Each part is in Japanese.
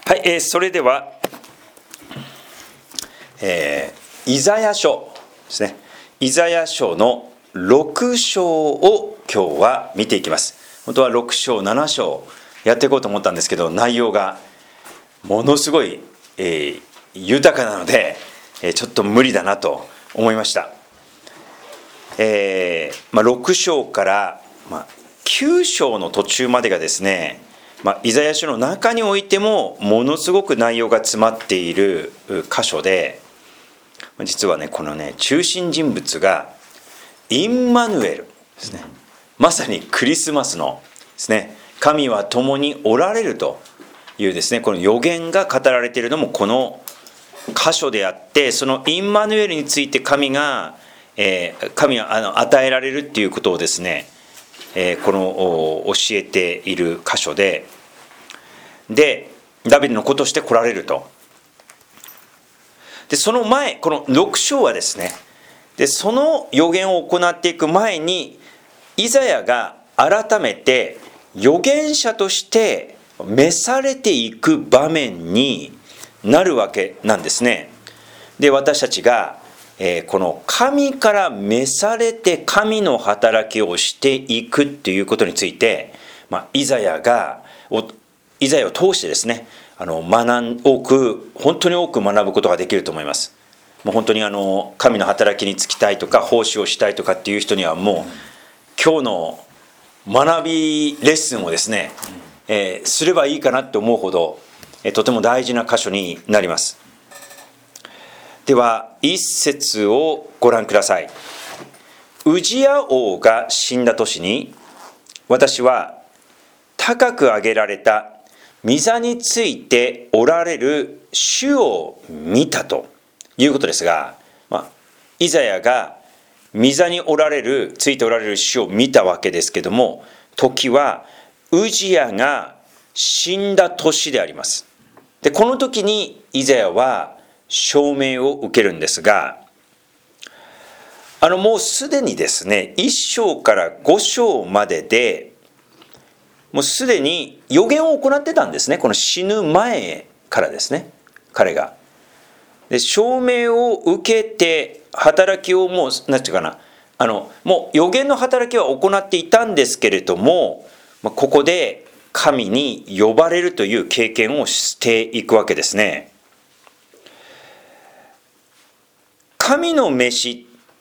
はい、それでは、イザヤ書ですね。イザヤ書の6章を今日は見ていきます。本当は6章7章やっていこうと思ったんですけど、内容がものすごい、豊かなので、ちょっと無理だなと思いました。6章から、9章の途中までがですね、イザヤ書の中においてもものすごく内容が詰まっている箇所で、実はねこのね中心人物がインマヌエルですね。まさにクリスマスのですね、神は共におられるというですね、この予言が語られているのもこの箇所であって、そのインマヌエルについて神は与えられるっていうことをですね、この教えている箇所で、ダビデの子として来られると。でその前、この6章はですね、でその予言を行っていく前にイザヤが改めて預言者として召されていく場面になるわけなんですね。で私たちがこの神から召されて神の働きをしていくっていうことについて、イザヤを通してですね、本当に多く学ぶことができると思います。もう本当に神の働きに就きたいとか奉仕をしたいとかっていう人にはもう今日の学びレッスンをですね、すればいいかなって思うほどとても大事な箇所になります。では一節をご覧ください。ウジヤ王が死んだ年に、私は高く上げられた御座についておられる主を見たということですが、イザヤが御座についておられる主を見たわけですけども、時はウジヤが死んだ年であります。でこの時にイザヤは証明を受けるんですが、もうすでにですね1章から5章まででもうすでに予言を行ってたんですね。この死ぬ前からですね、彼が。で証明を受けて働きをもう何て言うかな、もう予言の働きは行っていたんですけれども、ここで神に呼ばれるという経験をしていくわけですね。神の召しって、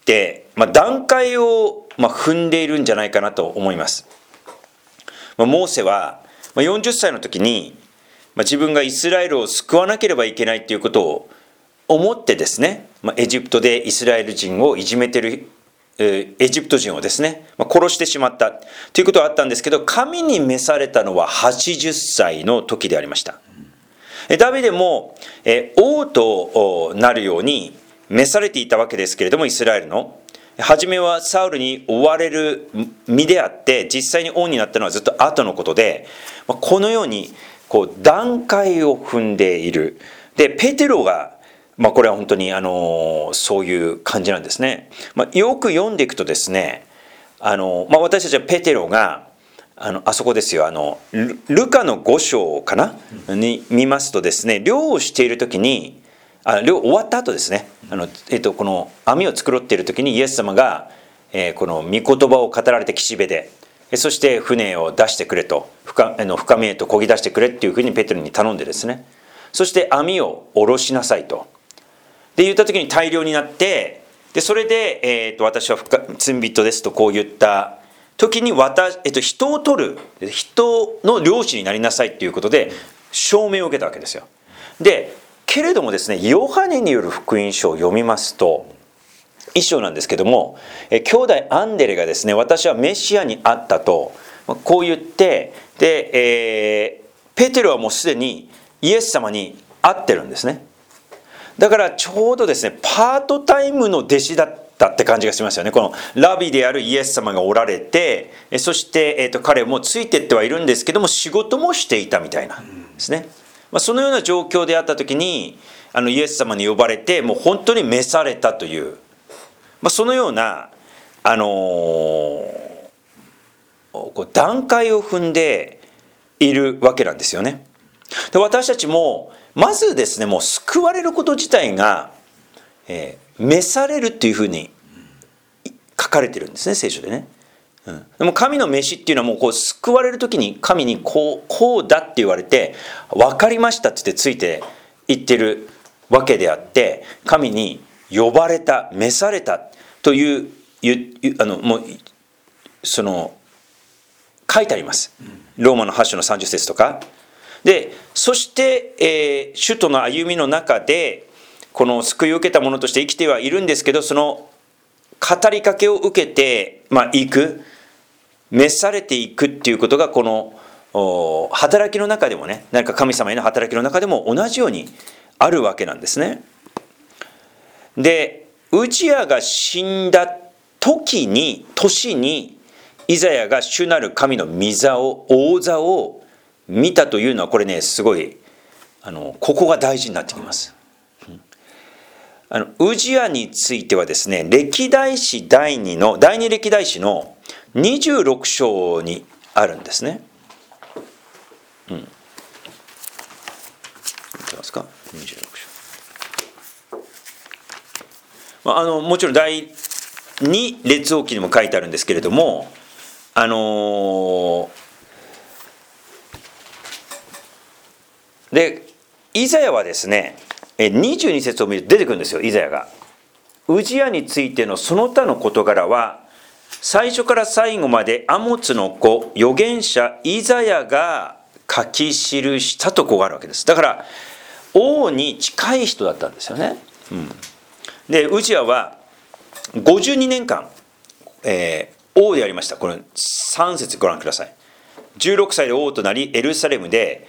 段階を踏んでいるんじゃないかなと思います。モーセは40歳の時に自分がイスラエルを救わなければいけないということを思ってですね、エジプトでイスラエル人をいじめてるエジプト人をですね、殺してしまったということはあったんですけど、神に召されたのは80歳の時でありました。ダビデも王となるように召されていたわけですけれども、イスラエルの初めはサウルに追われる身であって、実際に王になったのはずっと後のことで、このように段階を踏んでいる。でペテロがこれは本当にそういう感じなんですね。よく読んでいくとですね、私たちはペテロがあそこですよ、ルカの5章かなに見ますとですね、漁をしている時に漁終わった後ですね、この網を繕っている時にイエス様が、この御言葉を語られて岸辺で、そして船を出してくれと、深みへと漕ぎ出してくれっていうふうにペテロに頼んでですね、そして網を下ろしなさいとで言った時に大量になって、でそれで、私は罪人ですとこう言った時に人を取る人の漁師になりなさいっていうことで証明を受けたわけですよ。でけれどもですね、ヨハネによる福音書を読みますと一章なんですけども、兄弟アンデレがですね、私はメシアに会ったとこう言って、で、ペテロはもうすでにイエス様に会ってるんですね。だからちょうどですね、パートタイムの弟子だったって感じがしますよね。このラビであるイエス様がおられて、そして、彼もついてってはいるんですけども、仕事もしていたみたいなですね。そのような状況であった時にイエス様に呼ばれて、もう本当に召されたという、そのような段階を踏んでいるわけなんですよね。 で、私たちもまずですね、もう救われること自体が、召されるっていうふうに書かれてるんですね、聖書でね。でも神の召しっていうのはもうこう救われる時に神にこうだって言われて分かりましたって言ってついて言ってるわけであって、神に呼ばれた、召されたというもうその書いてあります。ローマの8章の30節とかで、そして、主との歩みの中でこの救いを受けた者として生きてはいるんですけど、その語りかけを受けて、行く、召されていくっていうことがこの働きの中でもね、何か神様への働きの中でも同じようにあるわけなんですね。で、ウジヤが死んだ年にイザヤが主なる神の御座を、王座を見たというのは、これね、すごいここが大事になってきます。ウジヤについてはですね、歴代史第2歴代史の26章にあるんですね。見てますか、26章。もちろん第2列王記にも書いてあるんですけれども、でイザヤはですね、22節を見ると出てくるんですよ。イザヤがウジヤについてのその他の事柄は最初から最後までアモツの子預言者イザヤが書き記したとこうあるわけです。だから王に近い人だったんですよね。でウジヤは52年間、王でありました。これ3節ご覧ください。16歳で王となりエルサレムで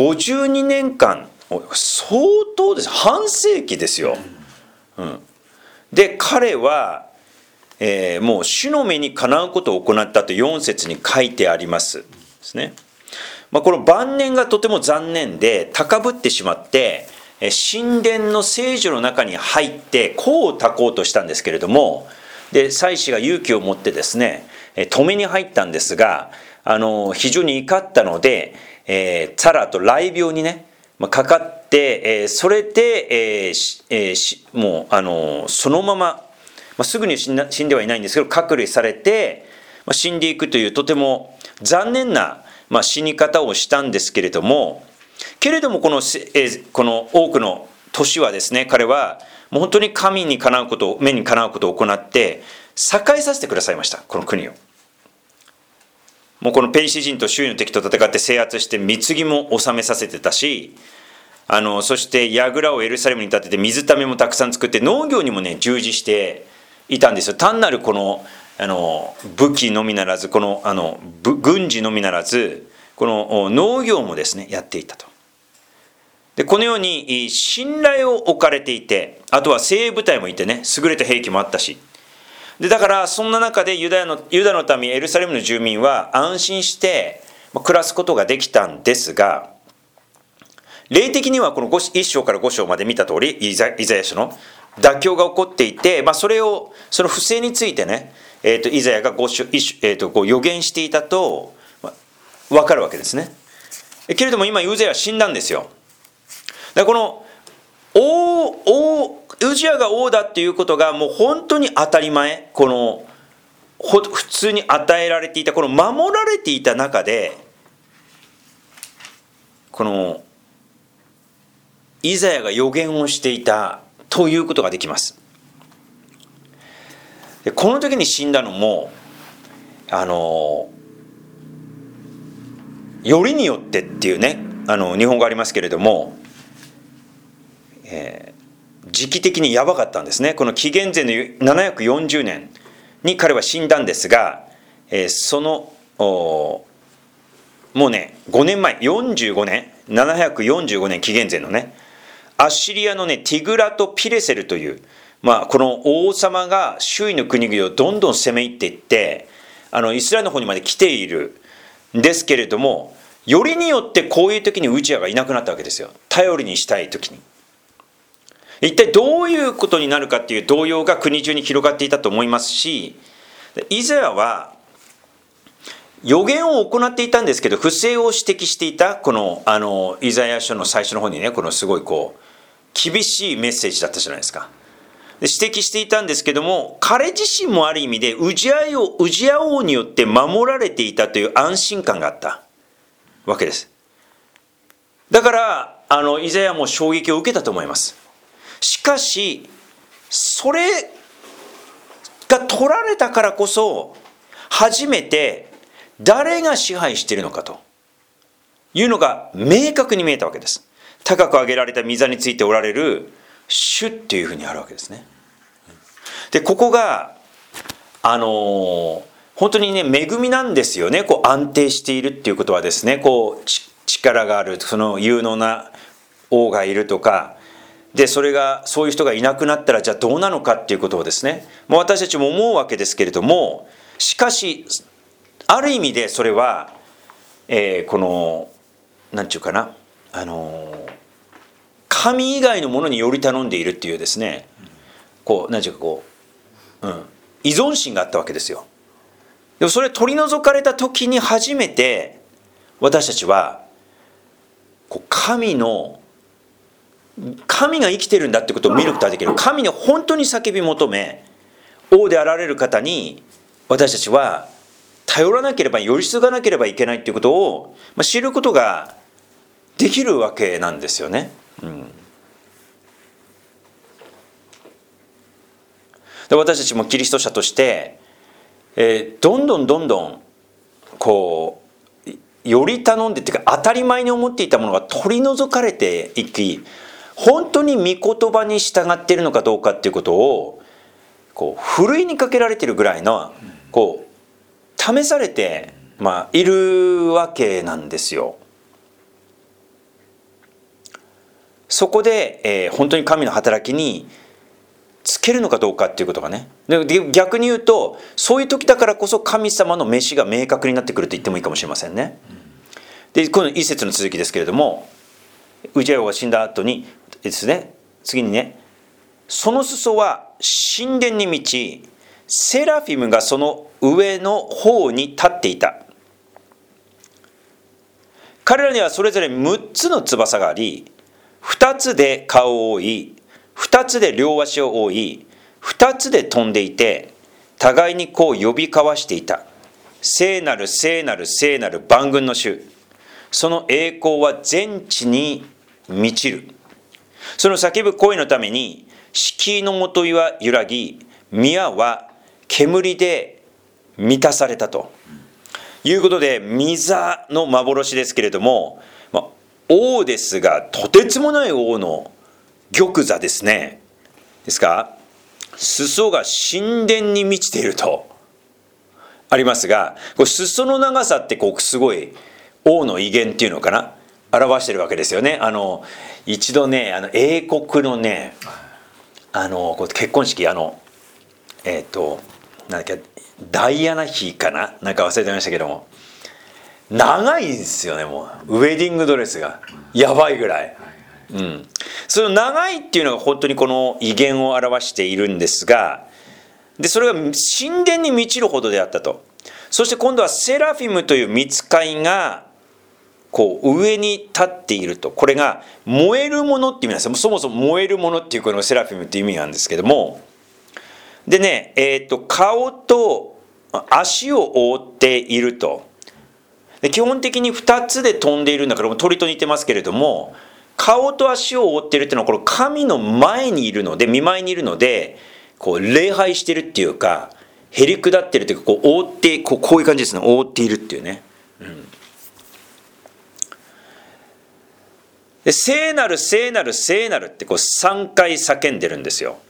52年間、相当です。半世紀ですよ。で彼は、もう主の目にかなうことを行ったと4節に書いてありますですね。この晩年がとても残念で高ぶってしまって神殿の聖所の中に入って香を焚こうとしたんですけれども、で祭司が勇気を持ってですね止めに入ったんですが、非常に怒ったので、ツァラと雷病にねかかって、それで、もうそのまま、すぐに死んではいないんですけど隔離されて、死んでいくというとても残念な、死に方をしたんですけれども、この多くの年はですね、彼はもう本当に神にかなうことを、目にかなうことを行って栄えさせてくださいました。この国をもうこのペリシ人と周囲の敵と戦って制圧して貢ぎも収めさせてたし、そして櫓をエルサレムに建てて水ためもたくさん作って農業にもね従事していたんですよ。単なるこの武器のみならず、この軍事のみならず、この農業もですねやっていたと。でこのように信頼を置かれていて、あとは精鋭部隊もいてね、優れた兵器もあったし、でだからそんな中でユダの民エルサレムの住民は安心して暮らすことができたんですが、霊的にはこの1章から5章まで見た通りイザヤ書の妥協が起こっていて、その不正についてね、イザヤが予言していたと分かるわけですね。けれども今ウジヤは死んだんですよ。だからこのウジヤが王だっていうことがもう本当に当たり前、この普通に与えられていた、この守られていた中で、このイザヤが予言をしていたということができます。でこの時に死んだのもよりによってっていうね日本語ありますけれども、時期的にやばかったんですね。この紀元前の740年に彼は死んだんですが、そのもうね5年前45年745年紀元前のねアッシリアのねティグラト・ピレセルという、この王様が周囲の国々をどんどん攻め入っていってイスラエルの方にまで来ているんですけれども、よりによってこういう時にウジヤがいなくなったわけですよ。頼りにしたい時に。一体どういうことになるかっていう動揺が国中に広がっていたと思いますし、イザヤは、 予言を行っていたんですけど、不正を指摘していた、このイザヤ書の最初の方にね、このすごい厳しいメッセージだったじゃないですか。で指摘していたんですけども、彼自身もある意味でウジヤ王によって守られていたという安心感があったわけです。だからイザヤも衝撃を受けたと思います。しかしそれが取られたからこそ初めて誰が支配しているのかというのが明確に見えたわけです。高く上げられた御座についておられる主っていうふうにあるわけですね。でここが本当にね恵みなんですよね。安定しているっていうことはですね、力がある、その有能な王がいるとかで、そういう人がいなくなったらじゃあどうなのかっていうことをですね、私たちも思うわけですけれども、しかしある意味でそれは、なんていうかな、神以外のものにより頼んでいるっていうですね、なんていうか依存心があったわけですよ。でもそれ取り除かれた時に初めて私たちは神が生きてるんだってことを見ることができる。神に本当に叫び求め、王であられる方に私たちは頼らなければ、寄りすがなければいけないっていうことを知ることができるわけなんですよね。で私たちもキリスト者として、どんどんより頼んでっていうか当たり前に思っていたものが取り除かれていき、本当に御言葉に従っているのかどうかっていうことをふるいにかけられているぐらいの試されて、いるわけなんですよ。そこで、本当に神の働きにつけるのかどうかっていうことがね。で逆に言うと、そういう時だからこそ神様の召しが明確になってくると言ってもいいかもしれませんね。でこの一節の続きですけれども、ウジヤ王が死んだ後にですね、次にね、その裾は神殿に満ち、セラフィムがその上の方に立っていた。彼らにはそれぞれ6つの翼があり、2つで顔を覆い、2つで両足を覆い、2つで飛んでいて、互いに呼び交わしていた。聖なる聖なる聖なる万軍の主、その栄光は全地に満ちる。その叫ぶ声のために敷居のもといは揺らぎ、宮は煙で満たされたということで、御座の幻ですけれども、王ですがとてつもない王の玉座ですね。ですか、裾が神殿に満ちているとありますが、裾の長さってすごい王の威厳っていうのかな、表してるわけですよね。一度ね、英国のね、結婚式、なんだっけ、ダイアナ妃かな、なんか忘れてましたけども、長いんですよね。もうウェディングドレスがやばいぐらい。その長いっていうのが本当にこの威厳を表しているんですが、でそれが神殿に満ちるほどであったと。そして今度はセラフィムという御使いが上に立っていると。これが燃えるものっていう意味なんですよ。そもそも燃えるものっていうこのセラフィムっていう意味なんですけども、でね、顔と足を覆っていると。で基本的に2つで飛んでいるんだから鳥と似てますけれども、顔と足を覆っているっていうのはこの神の前にいるので、見舞いにいるので、礼拝してるっていうか、へりくだってるっていうか、覆ってこういう感じですね。覆っているっていうね。で聖なる聖なる聖なるって3回叫んでるんですよ。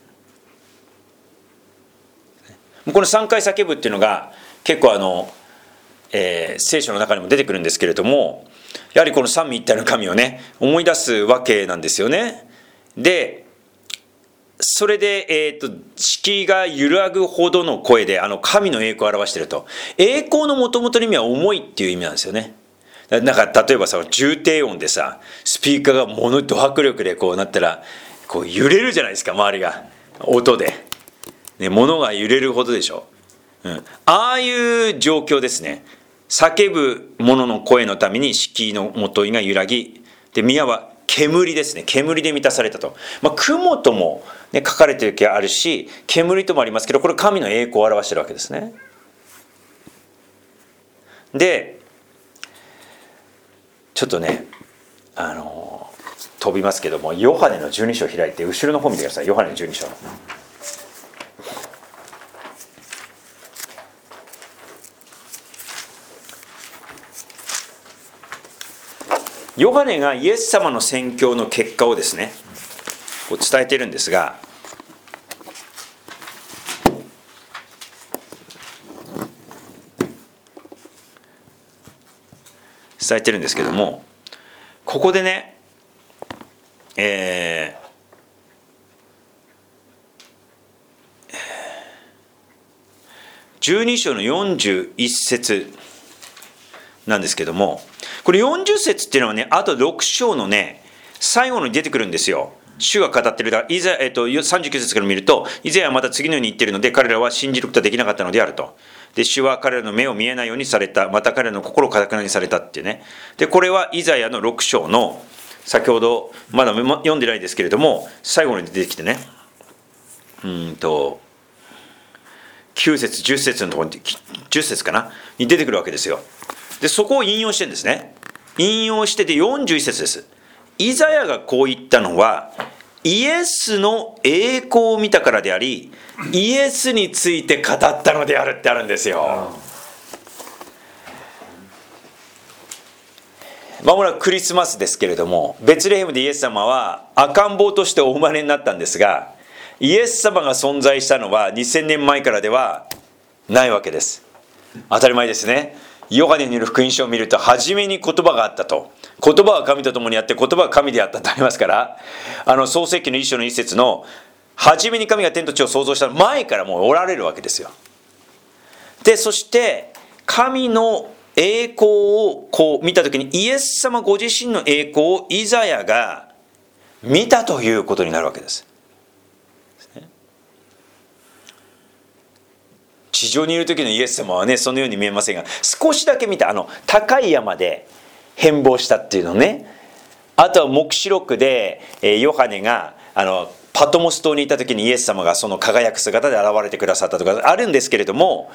この3回叫ぶっていうのが結構聖書の中にも出てくるんですけれども、やはりこの三位一体の神をね思い出すわけなんですよね。でそれで、敷居が揺らぐほどの声で神の栄光を表していると。栄光のもともとの意味は重いっていう意味なんですよね。なんか例えばさ、重低音でさ、スピーカーがド迫力でなったら揺れるじゃないですか、周りが音で、ね、物が揺れるほどでしょ。ああいう状況ですね。 叫ぶ者の声のために敷居のもといが揺らぎ、で宮は煙ですね、煙で満たされたと。雲とも、ね、書かれている時あるし、煙ともありますけど、これ神の栄光を表しているわけですね。でちょっとね飛びますけども、ヨハネの12章を開いて後ろの方見てください。ヨハネの12章。ヨハネがイエス様の宣教の結果をですね、こう伝えているんですが、伝えてるんですけども、ここでね、12章の41節なんですけども、これ40節っていうのはね、あと6章のね最後に出てくるんですよ。主が語っている。39節から見ると、イザヤはまた次のように言っているので、彼らは信じることはできなかったのであると。で、主は彼らの目を見えないようにされた。また彼らの心を堅くなにされたっていうね。で、これはイザヤの6章の、先ほどまだ読んでないですけれども、最後に出てきてね、9節10節のところに、10節かなに出てくるわけですよ。で、そこを引用してるんですね。引用してて41節です。イザヤがこう言ったのは、イエスの栄光を見たからであり、イエスについて語ったのであるってあるんですよ。まもなくクリスマスですけれども、ベツレヘムでイエス様は赤ん坊としてお生まれになったんですが、イエス様が存在したのは2000年前からではないわけです。当たり前ですね。ヨハネによる福音書を見ると、初めに言葉があったと。言葉は神と共にあって、言葉は神であったとありますから、創世記の1章の1節の、初めに神が天と地を創造した前からもうおられるわけですよ。で、そして、神の栄光をこう見たときに、イエス様ご自身の栄光をイザヤが見たということになるわけです。地上にいる時のイエス様はね、そのように見えませんが、少しだけ見た、高い山で変貌したっていうのね。あとは黙示録で、ヨハネがパトモス島にいた時にイエス様がその輝く姿で現れてくださったとかあるんですけれども、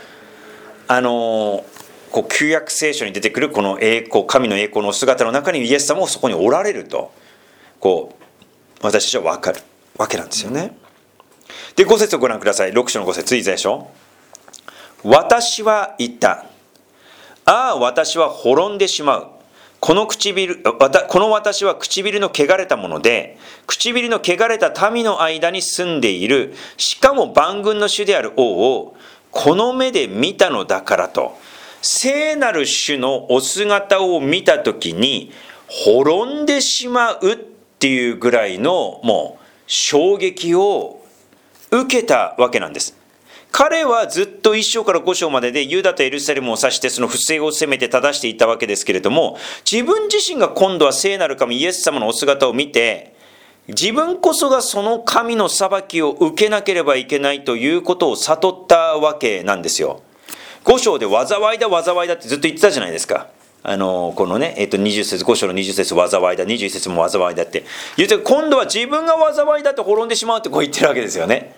こう旧約聖書に出てくるこの栄光、神の栄光の姿の中にイエス様もそこにおられると、こう私たちは分かるわけなんですよね。で、5節をご覧ください。6章の5節、イザヤ書。私は言った。ああ、私は滅んでしまう。この私は唇の汚れたもので、唇の汚れた民の間に住んでいる、しかも万軍の主である王をこの目で見たのだからと。聖なる主のお姿を見たときに滅んでしまうっていうぐらいのもう衝撃を受けたわけなんです。彼はずっと1章から5章まででユダとエルサレムを指してその不正を責めて正していたわけですけれども、自分自身が今度は聖なる神イエス様のお姿を見て、自分こそがその神の裁きを受けなければいけないということを悟ったわけなんですよ。5章で災いだ災いだってずっと言ってたじゃないですか。このね、20節、5章の20節災いだ、21節も災いだって言って、今度は自分が災いだって滅んでしまうってこう言ってるわけですよね。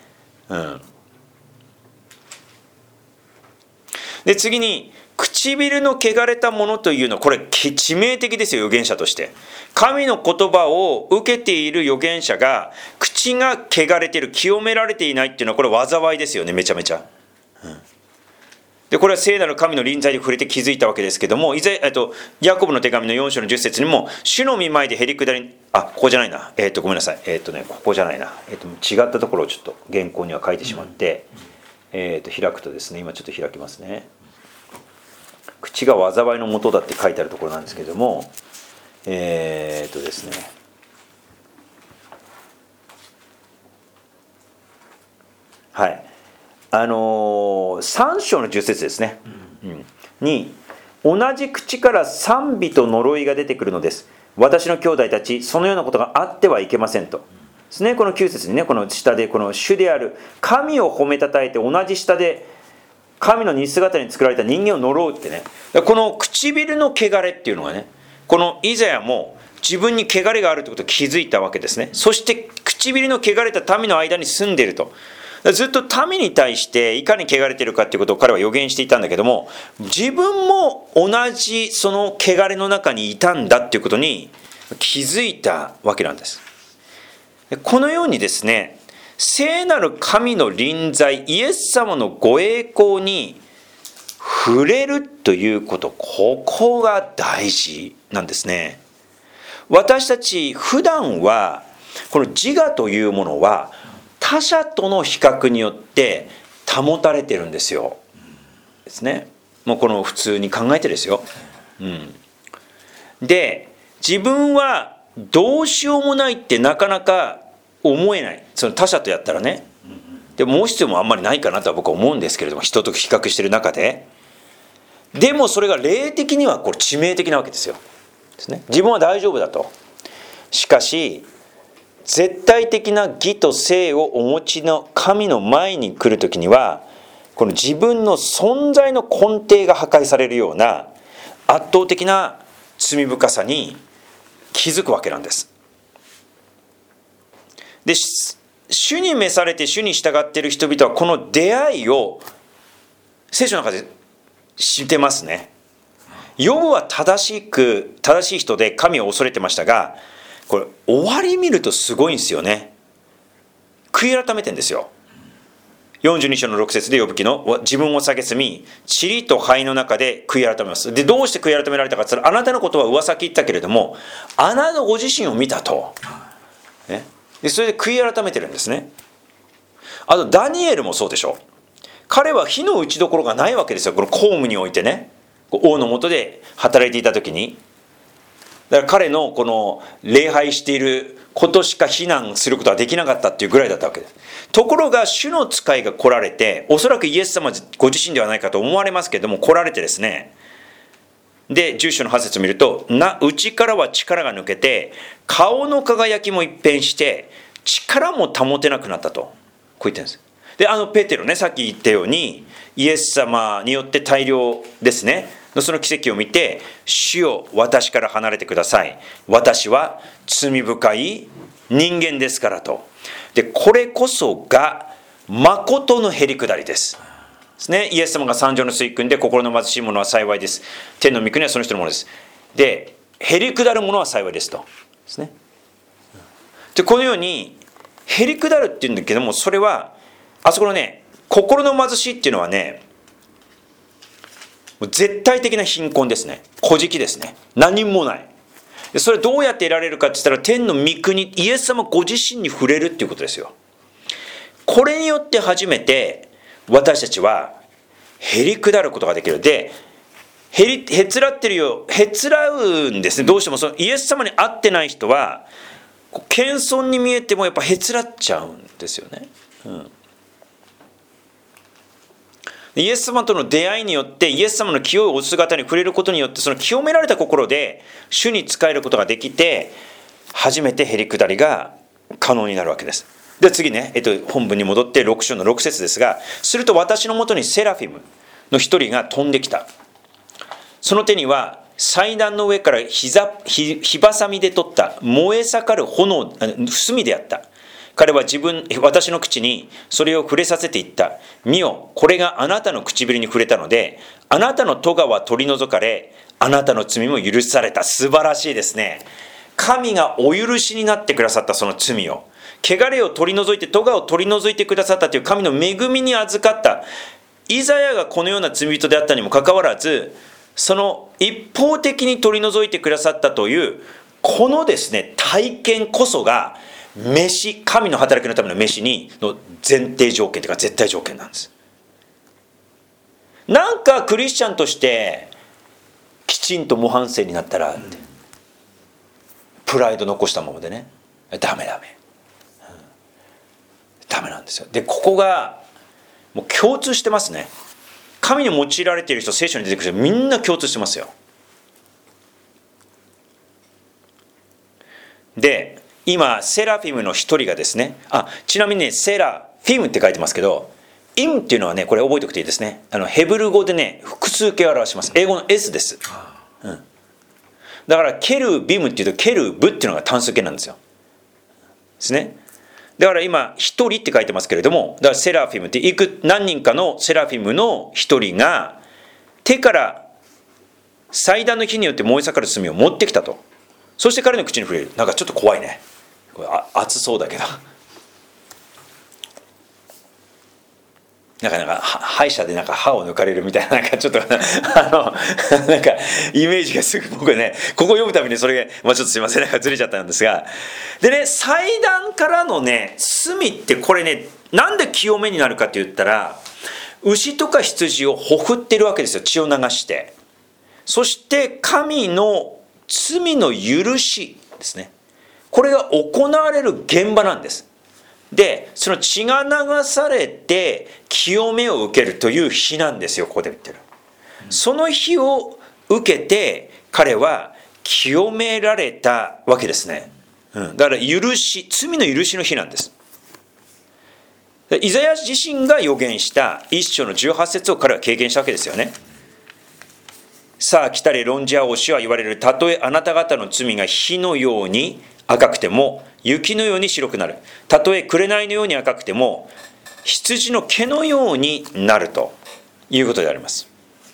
で、次に唇の汚れたものというのは、これ致命的ですよ、預言者として。神の言葉を受けている預言者が口が汚れている、清められていないっていうのは、これ災いですよね、めちゃめちゃ。で、これは聖なる神の臨在で触れて気づいたわけですけども、ヤコブの手紙の4章の10節にも、主の御前でへりくだり、ここじゃないな、ごめんなさい、ここじゃないな、違ったところをちょっと原稿には書いてしまって、開くとですね、今ちょっと開きますね。口が災いの元だって書いてあるところなんですけれども、ですね、はい、3章の10節ですね、に、同じ口から賛美と呪いが出てくるのです。私の兄弟たち、そのようなことがあってはいけませんと。ですね、この9節にね、この下でこの主である神を褒めたたえて同じ下で神の似姿に作られた人間を呪うってね。この唇の汚れっていうのがね、このイザヤも自分に汚れがあるということを気づいたわけですね。そして唇の汚れた民の間に住んでいると。ずっと民に対していかに汚れているかっていうことを彼は予言していたんだけども、自分も同じその汚れの中にいたんだっていうことに気づいたわけなんです。このようにですね、聖なる神の臨在、イエス様のご栄光に触れるということ、ここが大事なんですね。私たち普段はこの自我というものは他者との比較によって保たれてるんですよ。ですね。もうこの普通に考えてですよ。で、自分はどうしようもないってなかなか思えない。その他者とやったらね。でも、もう必要もあんまりないかなとは僕は思うんですけれども、人と比較してる中で。でもそれが霊的にはこれ致命的なわけですよ。ですね。自分は大丈夫だと。しかし、絶対的な義と正をお持ちの神の前に来るときには、この自分の存在の根底が破壊されるような圧倒的な罪深さに気づくわけなんです。で、主に召されて主に従っている人々はこの出会いを聖書の中で知ってますね。ヨブは正しい人で神を恐れてましたが、これ終わり見るとすごいんですよね。悔い改めてんですよ。42章の6節でヨブ記の自分を蔑み、塵と灰の中で悔い改めます。で、どうして悔い改められたかって言ったら、あなたのことは噂聞いたけれども、あなたご自身を見たと。ね、でそれで悔い改めてるんですね。あとダニエルもそうでしょ。彼は火の打ちどころがないわけですよ。この公務においてね、王の下で働いていた時に。だから彼のこの礼拝していることしか非難することはできなかったっていうぐらいだったわけです。ところが主の使いが来られて、おそらくイエス様ご自身ではないかと思われますけれども、来られてですね、で10章の8節を見ると、内からは力が抜けて顔の輝きも一変して力も保てなくなったと、こう言ってるんです。で、ペテロね、さっき言ったようにイエス様によって大量ですね、その奇跡を見て、主よ私から離れてください、私は罪深い人間ですからと。で、これこそが誠のへりくだりですね。イエス様が三条の水訓で、心の貧しい者は幸いです、天の御国はその人のものです。で、へりくだる者は幸いですとですね。で、このようにへりくだるっていうんだけども、それはあそこのね、心の貧しいっていうのはね、絶対的な貧困ですね。孤寂ですね。何もない。それどうやって得られるかって言ったら、天の御国、イエス様ご自身に触れるっていうことですよ。これによって初めて私たちはへりくだることができる。で、へつらってるよ、へつらうんですね。どうしてもそのイエス様に会ってない人は謙遜に見えてもやっぱへつらっちゃうんですよね。イエス様との出会いによって、イエス様の清いお姿に触れることによって、その清められた心で主に仕えることができて、初めてへりくだりが可能になるわけです。で、次ね、本文に戻って6章の6節ですが、すると私のもとにセラフィムの一人が飛んできた。その手には祭壇の上から火ばさみで取った燃え盛る炎、炭であった。彼は私の口にそれを触れさせていった。見よ、これがあなたの唇に触れたので、あなたの咎は取り除かれ、あなたの罪も許された。素晴らしいですね。神がお許しになってくださったその罪を、汚れを取り除いて、咎を取り除いてくださったという神の恵みに預かった。イザヤがこのような罪人であったにもかかわらず、その一方的に取り除いてくださったというこのですね、体験こそが神の働きのための召しの前提条件というか絶対条件なんです。なんかクリスチャンとしてきちんと模範生になったらって、プライド残したままでね、ダメ、ダメなんですよ。で、ここがもう共通してますね。神に用いられている人、聖書に出てくる人みんな共通してますよ。で、今セラフィムの一人がですね、ちなみにね、セラフィムって書いてますけど、 イムっていうのはね、これ覚えておくといいですね。ヘブル語でね、複数形を表します。英語の S です。だからケルビムっていうとケルブっていうのが単数形なんですよ。ですね。だから今一人って書いてますけれども、だからセラフィムって何人かのセラフィムの一人が手から祭壇の火によって燃え盛る炭を持ってきたと。そして彼の口に触れる。なんかちょっと怖いね。これ熱そうだけど。なんか歯医者でなんか歯を抜かれるみたいな、なんかちょっとなんかイメージがすぐ僕ね、ここ読むたびにそれが、ちょっとすいません、なんかずれちゃったんですが、でね、祭壇からのね炭ってこれね、なんで清めになるかって言ったら、牛とか羊をほふってるわけですよ、血を流して。そして神の罪の許しですね、これが行われる現場なんです。でその血が流されて清めを受けるという日なんですよ、ここで言ってる。その日を受けて彼は清められたわけですね。だから罪の許しの日なんです。イザヤ自身が予言した一章の18節を彼は経験したわけですよね。さあ来たれ論じ合おしは言われる。たとえあなた方の罪が火のように赤くても雪のように白くなる。たとえ紅のように赤くても羊の毛のようになるということであります。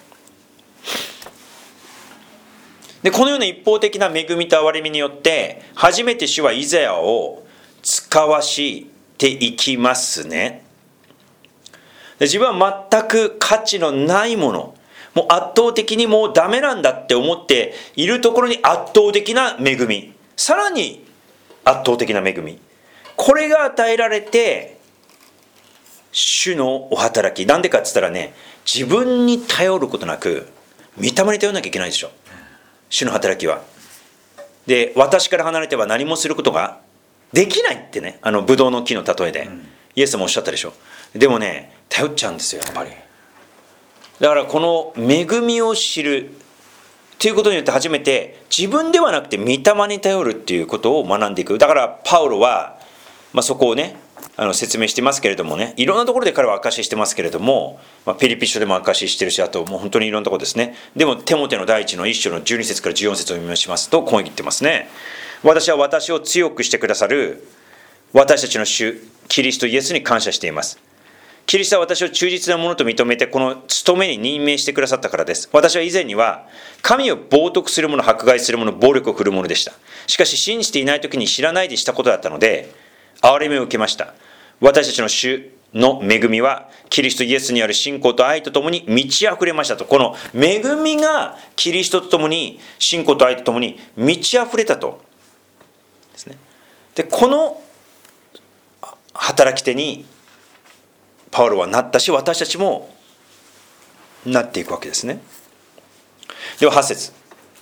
でこのような一方的な恵みと憐れみによって初めて主はイザヤを使わしていきますね。で自分は全く価値のないもの、もう圧倒的にもうダメなんだって思っているところに圧倒的な恵み、さらに圧倒的な恵み、これが与えられて主のお働き。なんでかって言ったらね、自分に頼ることなく御霊に頼らなきゃいけないでしょ、主の働きは。で私から離れては何もすることができないってね、ブドウの木の例えでイエスもおっしゃったでしょ。でもね、頼っちゃうんですよ、やっぱり。だからこの恵みを知るということによって初めて自分ではなくて御霊に頼るっていうことを学んでいく。だからパウロは、そこをね説明してますけれどもね、いろんなところで彼は証ししてますけれども、ペリピ書でも証ししてるし、あともう本当にいろんなところですね。でもテモテの第一の1章の12節から14節を読みしますとこう言ってますね。私は私を強くしてくださる私たちの主キリストイエスに感謝しています。キリストは私を忠実なものと認めてこの務めに任命してくださったからです。私は以前には神を冒涜する者、迫害する者、暴力を振るう者でした。しかし信じていない時に知らないでしたことだったので憐れみを受けました。私たちの主の恵みはキリストイエスにある信仰と愛とともに満ち溢れましたと。この恵みがキリストとともに、信仰と愛とともに満ち溢れたとですね。でこの働き手にパウロはなったし、私たちもなっていくわけですね。では8節、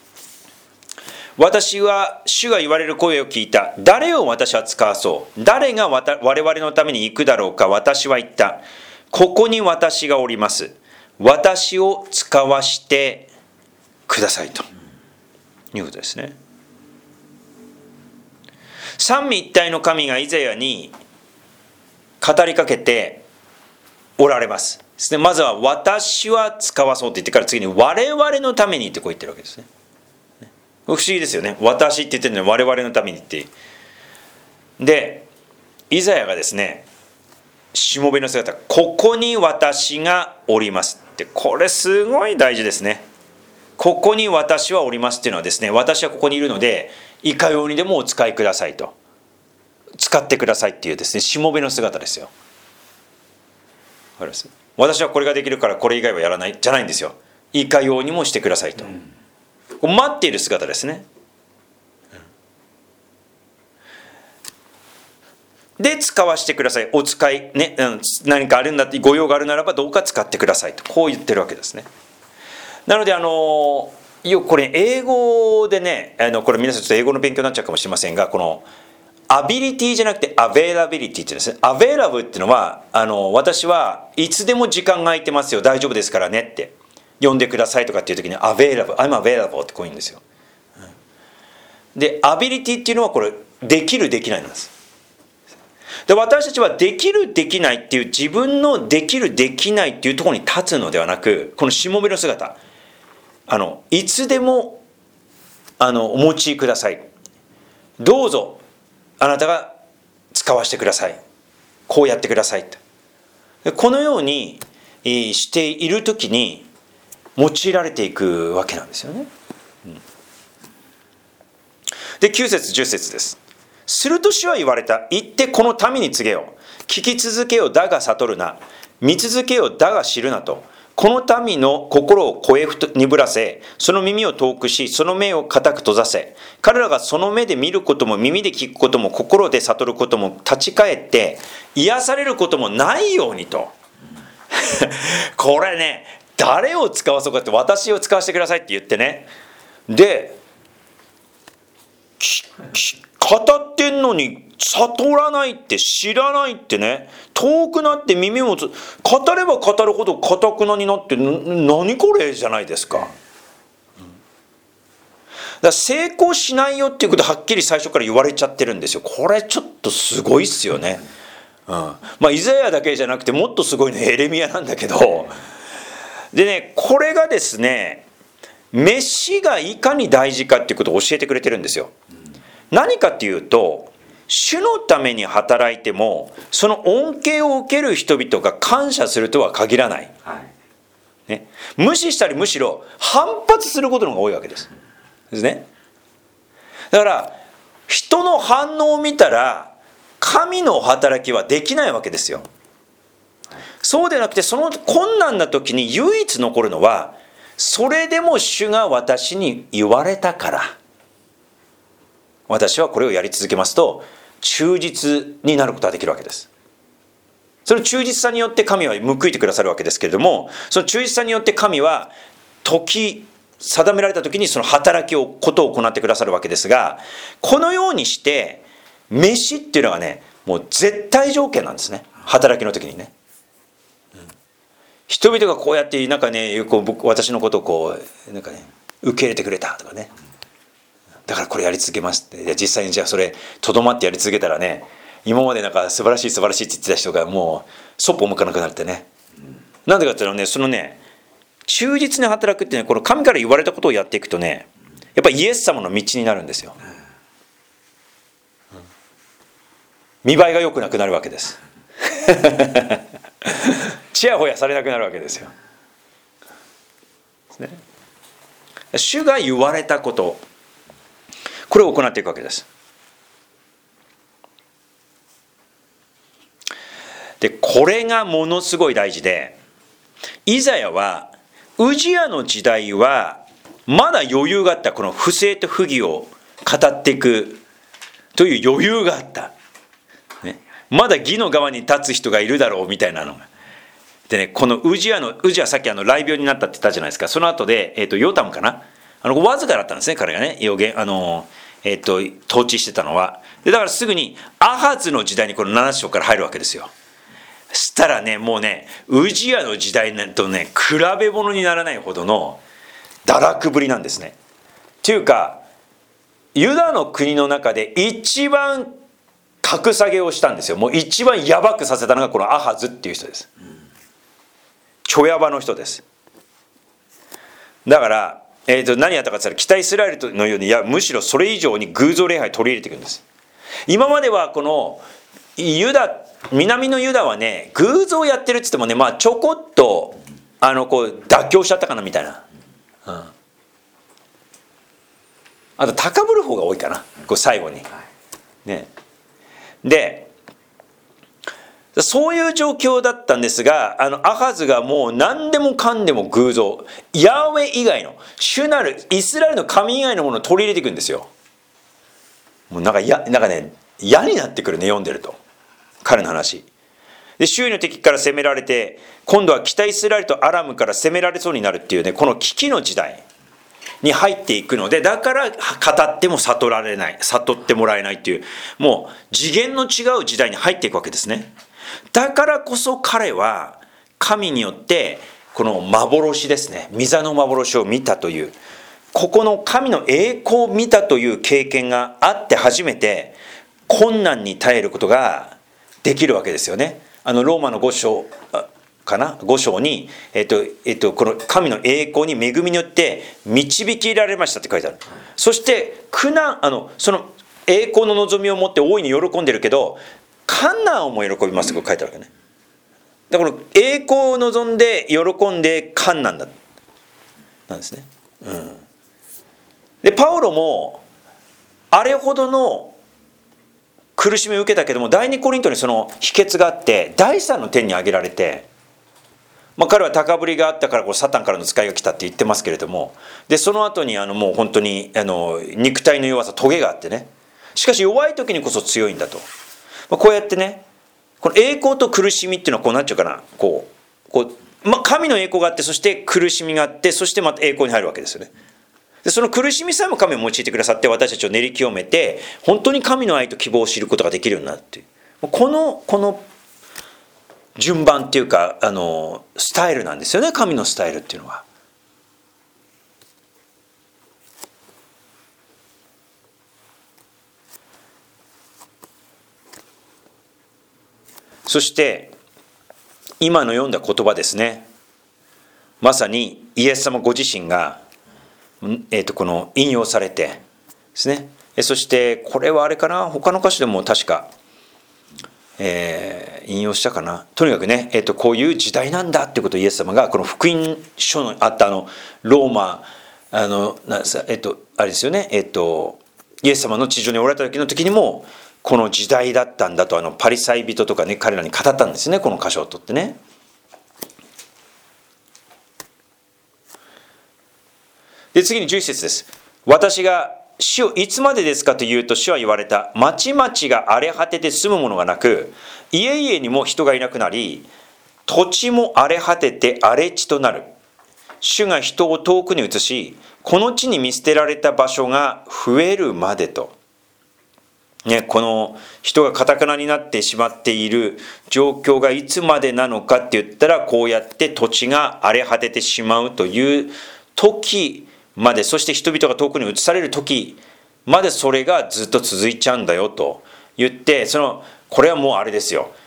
私は主が言われる声を聞いた。誰を私は使わそう。誰が我々のために行くだろうか。私は言った。ここに私がおります。私を使わしてくださいということですね。三位一体の神がイザヤに語りかけておられますですね。まずは私は使わそうって言ってから次に我々のためにってこう言ってるわけですね。不思議ですよね。私って言ってるのに我々のためにって。でイザヤがですね、しもべの姿、ここに私がおりますって、これすごい大事ですね。ここに私はおりますっていうのはですね、私はここにいるのでいかようにでもお使いくださいと、使ってくださいっていうですね、しもべの姿ですよ。私はこれができるからこれ以外はやらないじゃないんですよ。いかようにもしてくださいと、待っている姿ですね。で使わしてください、お使いね、何かあるんだってご用があるならばどうか使ってくださいと、こう言ってるわけですね。なのでよくこれ英語でね、これ皆さんちょっと英語の勉強になっちゃうかもしれませんが、このアビリティじゃなくてアベイラビリティって言うんですね。アベイラブルっていうのは私はいつでも時間が空いてますよ、大丈夫ですからねって呼んでくださいとかっていう時にアベイラブル、I'm available ってこう言うんですよ。でアビリティっていうのはこれできるできないなんです。 で、私たちはできるできないっていう自分のできるできないっていうところに立つのではなく、このしもべの姿、いつでもお持ちください。どうぞあなたが使わせてください。こうやってくださいと。このようにしているときに用いられていくわけなんですよね。で、9節10節です。すると主は言われた。言ってこの民に告げよ。聞き続けよだが悟るな。見続けよだが知るなと。この民の心を声鈍らせ、その耳を遠くし、その目を固く閉ざせ。彼らがその目で見ることも耳で聞くことも心で悟ることも立ち返って癒されることもないようにと。これね、誰を使わそうかって、私を使わせてくださいって言ってね。で、語ってんのに悟らないって知らないってね、遠くなって耳を語れば語るほど堅くなになって、何これじゃないですか。だから成功しないよっていうことはっきり最初から言われちゃってるんですよ。これちょっとすごいっすよね。イザヤだけじゃなくてもっとすごいのエレミヤなんだけど、でね、これがですね、飯がいかに大事かっていうことを教えてくれてるんですよ。何かっていうと、主のために働いてもその恩恵を受ける人々が感謝するとは限らない、ね、無視したりむしろ反発することの方が多いわけですね。だから人の反応を見たら神の働きはできないわけですよ。そうでなくて、その困難な時に唯一残るのは、それでも主が私に言われたから私はこれをやり続けますと忠実になることができるわけです。その忠実さによって神は報いてくださるわけですけれども、その忠実さによって神は定められた時にその働きをことを行ってくださるわけですが、このようにして飯っていうのがね、もう絶対条件なんですね。働きの時にね、人々がこうやってなんかね、私のことをこうなんかね受け入れてくれたとかね、だからこれやり続けますって。実際にじゃあそれとどまってやり続けたらね、今までなんか素晴らしい素晴らしいって言ってた人がもうそっぽ向かなくなってね、なんでかっていうとね、そのね忠実に働くってね、この神から言われたことをやっていくとね、やっぱりイエス様の道になるんですよ。見栄えが良くなくなるわけですちやほやされなくなるわけですよ。主が言われたこと、これを行っていくわけです。で、これがものすごい大事で、イザヤはウジヤの時代はまだ余裕があった。この不正と不義を語っていくという余裕があった、ね、まだ義の側に立つ人がいるだろうみたいなのが。でね、このウジヤさっき雷病になったって言ったじゃないですか。その後で、ヨタムかな、わずかだったんですね、彼がね、統治してたのは。でだからすぐにアハズの時代にこの7章から入るわけですよ。したらね、もうね、ウジヤの時代とね比べ物にならないほどの堕落ぶりなんですね。っていうか、ユダの国の中で一番格下げをしたんですよ。もう一番やばくさせたのがこのアハズっていう人です。チョヤバの人です。だから、何やったかって言ったら、北イスラエルのように、いやむしろそれ以上に偶像礼拝取り入れていくんです。今まではこの南のユダはね、偶像やってるって言ってもね、ちょこっとこう妥協しちゃったかなみたいな、あと高ぶる方が多いかな、こう最後にね。でそういう状況だったんですが、アハズがもう何でもかんでも偶像、ヤーウェイ以外の主なるイスラエルの神以外のものを取り入れていくんですよ。もうなんかね、嫌になってくるね、読んでると彼の話で。周囲の敵から攻められて、今度は北イスラエルとアラムから攻められそうになるっていうね、この危機の時代に入っていくので、だから語っても悟ってもらえないっていう、もう次元の違う時代に入っていくわけですね。だからこそ彼は神によってこの幻ですね、御座の幻を見たという、ここの神の栄光を見たという経験があって初めて困難に耐えることができるわけですよね。ローマの5章かな、5章に、この神の栄光に恵みによって導きられましたって書いてある。そして苦難、その栄光の望みを持って大いに喜んでるけど、困難をも喜びますって書いてあるわけね。だから栄光を望んで喜んで困難だなんですね。でパウロもあれほどの苦しみを受けたけども、第二コリントにその秘訣があって、第三の天に挙げられて、彼は高ぶりがあったからサタンからの使いが来たって言ってますけれども、でその後にもう本当に肉体の弱さ、トゲがあってね、しかし弱い時にこそ強いんだと、こうやってね、この栄光と苦しみっていうのはこうなっちゃうかな、神の栄光があって、そして苦しみがあって、そしてまた栄光に入るわけですよね。でその苦しみさえも神を用いてくださって、私たちを練り清めて、本当に神の愛と希望を知ることができるようになるっていう、この順番っていうかスタイルなんですよね、神のスタイルっていうのは。そして今の読んだ言葉ですね、まさにイエス様ご自身がこの引用されてですね。そしてこれはあれかな、他の箇所でも確か、引用したかな。とにかくね、こういう時代なんだっていうことをイエス様がこの福音書のあったローマあれですよね、イエス様の地上におられた時にもこの時代だったんだとパリサイ人とかね、彼らに語ったんですね、この箇所を取ってね。で次に11節です。私が主をいつまでですかと言うと、主は言われた。町々が荒れ果てて住むものがなく、家々にも人がいなくなり、土地も荒れ果てて荒れ地となる。主が人を遠くに移し、この地に見捨てられた場所が増えるまでと。ね、この人が堅くなになってしまっている状況がいつまでなのかって言ったら、こうやって土地が荒れ果ててしまうという時まで、そして人々が遠くに移される時までそれがずっと続いちゃうんだよと言って、これはもうあれですよ、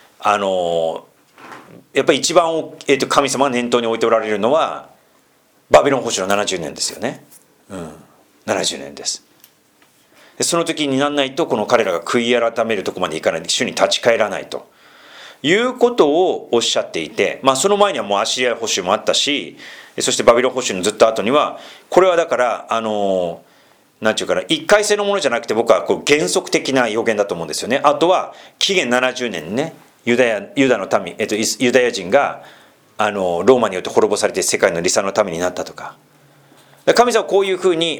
やっぱり一番、神様が念頭に置いておられるのはバビロン捕囚の70年ですよね。70年です。でその時にならないと、この彼らが悔い改めるとこまでいかない、主に立ち返らないということをおっしゃっていて、その前にはもうアッシリア捕囚もあったし、そしてバビロン捕囚のずっと後には、これはだからなんていうかな、一回性のものじゃなくて、僕は原則的な予言だと思うんですよね。あとは紀元70年にね、ユダの民、ユダヤ人がローマによって滅ぼされて世界の離散のためになったとか、神様はこういうふうに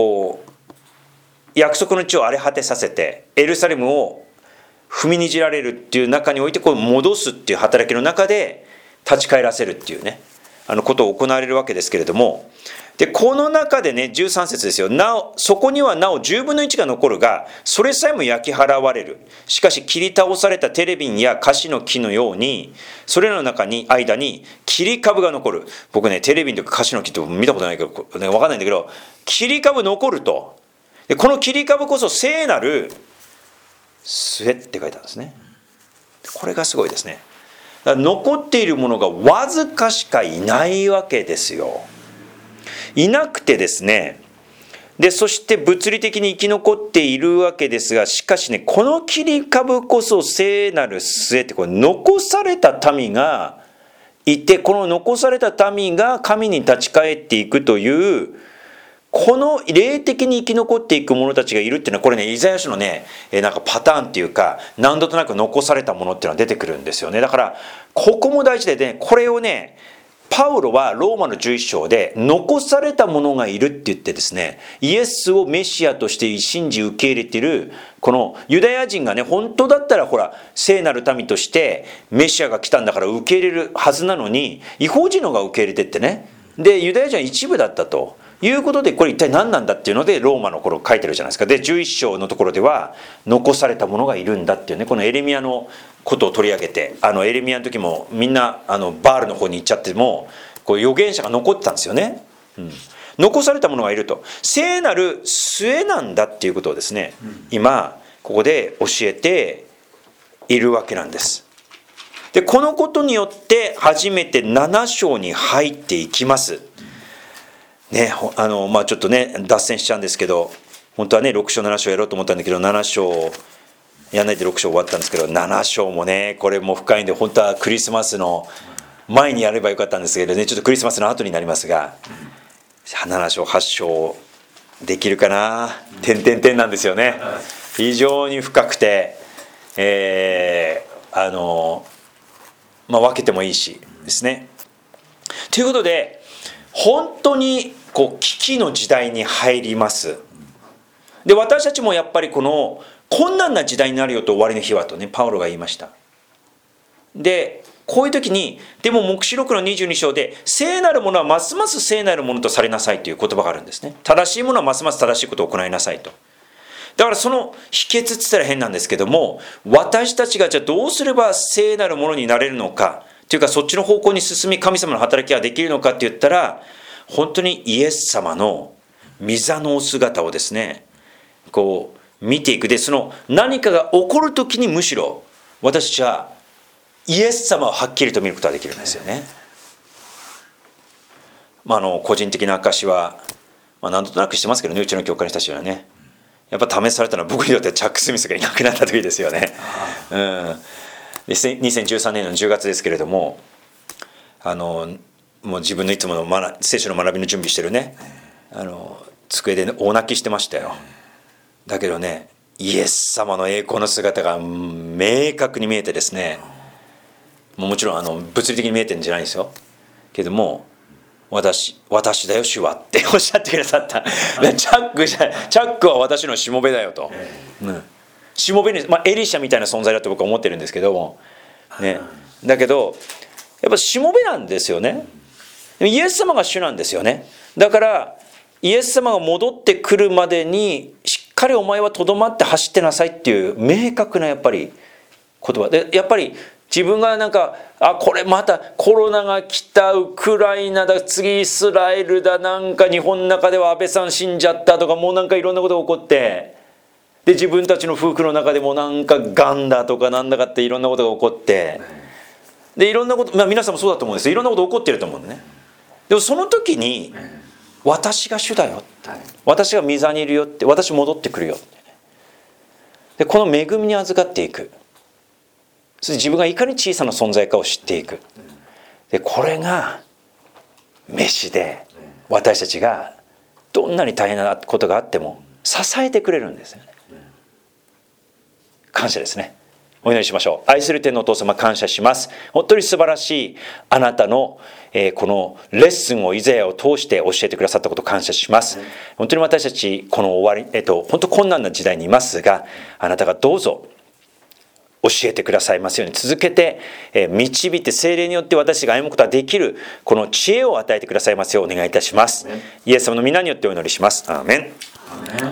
約束の地を荒れ果てさせて、エルサレムを踏みにじられるっていう中において戻すっていう働きの中で立ち返らせるっていうね、ことを行われるわけですけれども、でこの中でね、13節ですよ。そこにはなお10分の1が残るが、それさえも焼き払われる。しかし切り倒されたテレビンやカシの木のように、それらの間に切り株が残る。僕ね、テレビンとかカシの木って見たことないけど、分かんないんだけど、切り株残ると。でこの切り株こそ聖なる末って書いてあるんですね。これがすごいですね。だから残っているものがわずかしかいないわけですよ。いなくてですね、でそして物理的に生き残っているわけですが、しかしね、この切り株こそ聖なる末って、これ残された民がいて、この残された民が神に立ち返っていくという、この霊的に生き残っていく者たちがいるっていうのは、これね、イザヤ書のね、なんかパターンっていうか、何度となく残されたものっていうのは出てくるんですよね。だからここも大事でね、これをね、パウロはローマの11章で残された者がいるって言ってですね、イエスをメシアとして信じ受け入れているこのユダヤ人がね、本当だったらほら聖なる民としてメシアが来たんだから受け入れるはずなのに、異邦人のが受け入れてってね、でユダヤ人は一部だったということで、これ一体何なんだっていうのでローマの頃書いてるじゃないですか。で11章のところでは残された者がいるんだっていうね、このエレミヤのことを取り上げて、エレミヤの時もみんなバールの方に行っちゃっても、こう預言者が残ってたんですよね。残された者がいると、聖なる末なんだっていうことをですね、今ここで教えているわけなんです。でこのことによって初めて7章に入っていきますね。ちょっとね脱線しちゃうんですけど、本当はね6章7章やろうと思ったんだけど、7章やんないで6章終わったんですけど、7章もねこれも深いんで、本当はクリスマスの前にやればよかったんですけどね、ちょっとクリスマスの後になりますが、7章8章できるかな、点なんですよね。非常に深くて、分けてもいいしですね。ということで本当に危機の時代に入ります。で私たちもやっぱりこの困難な時代になるよと、終わりの日はとねパウロが言いました。でこういう時にでも黙示録の22章で聖なるものはますます聖なるものとされなさいという言葉があるんですね。正しいものはますます正しいことを行いなさいと。だからその秘訣って言ったら変なんですけども、私たちがじゃあどうすれば聖なるものになれるのかというか、そっちの方向に進み神様の働きができるのかって言ったら、本当にイエス様の御座のお姿をですね見ていく。でその何かが起こる時にむしろ私たちはイエス様をはっきりと見ることができるんですよね。個人的な証は、何となくしてますけどね、うちの教会の人たちはね、やっぱ試されたのは僕にとってチャック・スミスがいなくなった時ですよね。2013年の10月ですけれども、もう自分のいつもの聖書の学びの準備してるね机で大泣きしてましたよ。だけどね、イエス様の栄光の姿が明確に見えてですね、もちろん物理的に見えてるんじゃないですよけども、私だよ主はっておっしゃってくださった。チャックは私のしもべだよと、しもべに、エリシャみたいな存在だと僕は思ってるんですけども、ね、だけどやっぱしもべなんですよね。イエス様が主なんですよね。だからイエス様が戻ってくるまでにしっかりお前はとどまって走ってなさいっていう明確なやっぱり言葉で、やっぱり自分がこれまたコロナが来た、ウクライナだ、次イスラエルだ、日本の中では安倍さん死んじゃったとか、もういろんなことが起こって、で自分たちの夫婦の中でもがんだとかなんだかっていろんなことが起こって、でいろんなこと、皆さんもそうだと思うんです。いろんなこと起こってると思うんね。でもその時に私が主だよって、私が御座にいるよって、私戻ってくるよって、でこの恵みに預かっていく。自分がいかに小さな存在かを知っていく。でこれがメシで、私たちがどんなに大変なことがあっても支えてくれるんですよね。感謝ですね。お祈りしましょう。愛する天のお父様、感謝します。本当に素晴らしいあなたの、このレッスンをイザヤを通して教えてくださったことを感謝します。本当に私たちこの終わり、本当困難な時代にいますが、あなたがどうぞ教えてくださいますように、続けて導いて、聖霊によって私が歩むことができるこの知恵を与えてくださいますようお願いいたします。イエス様の皆によってお祈りします。アーメン。